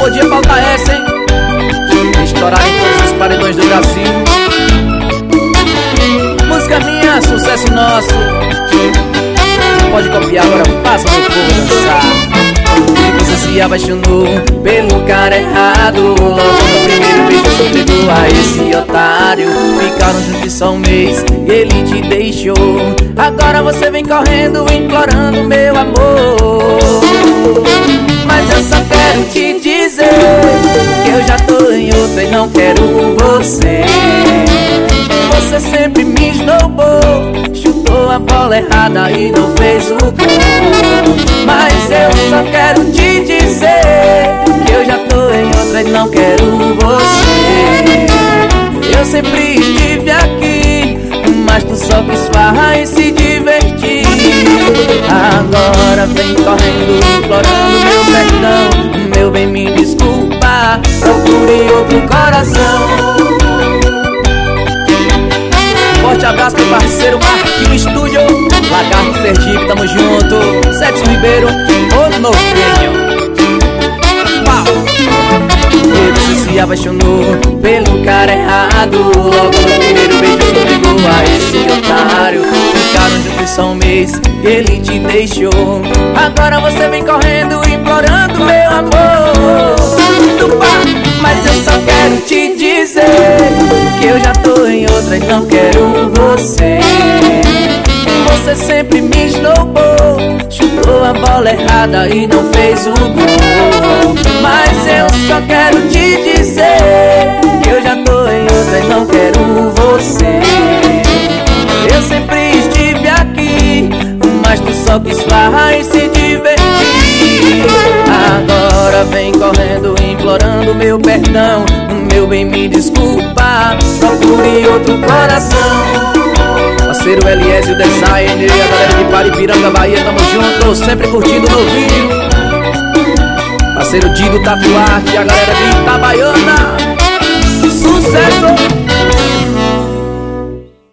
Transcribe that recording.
podia faltar essa, hein? Estourar em todos os paredões do Brasil. Música minha, sucesso nosso. Pode copiar, agora faça meu povo dançar. E você se apaixonou pelo cara errado. Logo no primeiro beijo se entregou a esse otário. Ficaram juntos só um mês e ele te deixou. Agora você vem correndo implorando meu amor. Mas eu só quero te dizer que eu já tô em outra e não quero você. Você sempre me esnobou, chutou a bola errada e não fez o gol. Mas eu só quero te dizer que eu já tô em outra e não quero você. Eu sempre estive aqui, mas tu só quis farra e se divertir. Agora vem correndo, implorando meu perdão. Meu bem, me desculpa, procure outro coração. Forte abraço pro parceiro Marquinho Estúdio, Lagarto Sergipe, tamo junto. Sexo Ribeiro, o novinho. E você se apaixonou pelo cara errado. Logo no primeiro beijo se entregou a esse otário. Ficaram juntos só um mês e ele te deixou. Agora você vem correndo implorando meu amor. Mas eu só quero te dizer que eu já tô em outra e não quero você. Você sempre me esnobou, chutou a bola errada e não fez o gol. Mas eu só quero te dizer que eu já tô em outra e não quero você. Eu sempre estive aqui, mas tu só quis farra e se divertir. Agora vem correndo implorando meu perdão. Meu bem, me desculpa, procure outro coração. Parceiro Eliésio Design e a galera de Paripiranga, Bahia, tamo junto, sempre curtindo o novinho. Parceiro Dido Tatuarte e a galera de Itabaiana. Sucesso!